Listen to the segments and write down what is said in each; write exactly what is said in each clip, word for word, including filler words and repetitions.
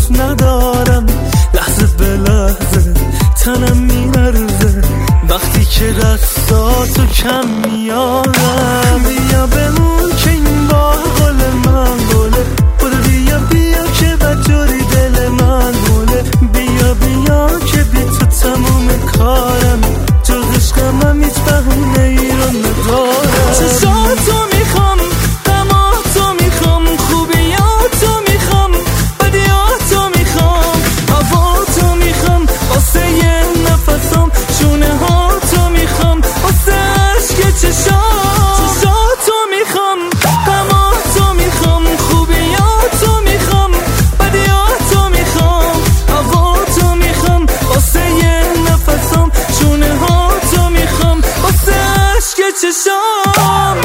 دوست ندارم. لحظه به لحظه تنم میلرزه وقتی که دستاتو کم میارم. بیا بمون که این بار قول من گله، برو بیا بیا که بدجوری دل من گله. بیا بیا که بی تو تموم کارم، جز عشق من هیچ بهونه ای رو ندارم. چشاتو میخوام، دماتو میخوام، خوبیاتو میخوام، بدیاتو میخوام، هواتو میخوام واسه یه نفسم، شونه هاتو میخوام واسه عشق چشام. چشاتو میخوام، دماتو میخوام، خوبیاتو میخوام، بدیاتو میخوام، هواتو میخوام واسه یه نفسم، شونه هاتو میخوام واسه عشق چشام.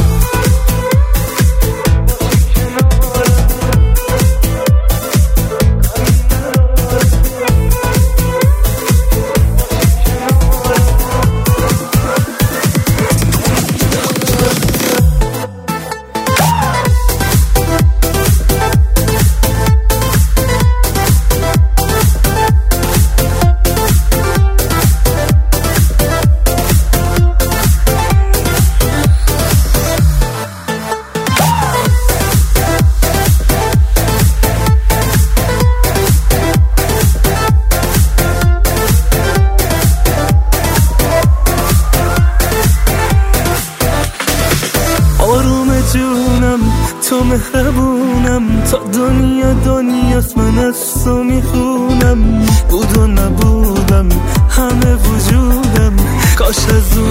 آروم جونم تو مهربونم، تا دنیا دنیاست من از تو میخونم. بود و نبودم همه وجودم، کاش از اون